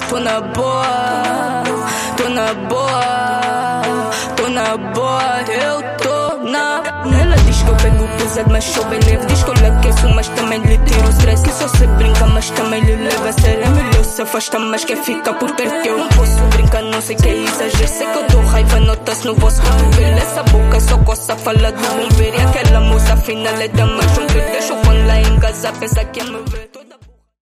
tô na boa, tô na boa, tô na boa, eu tô na. Ela diz que eu pego pesado, mas sou bem leve. Diz que eu lhe aqueço, mas também lhe tiro o stress. Que só se brinca, mas também lhe leva a sério. É melhor se afasta, mas quer ficar por perto. Eu não posso brincar, não sei que é exagero. Sei que eu dou raiva, nota-se no vosso cotovelo. Essa boca só coça, fala do bombeiro. E aquela moça afinal é da mais um grito. Deixa eu quando lá em casa, pensa que é me ver.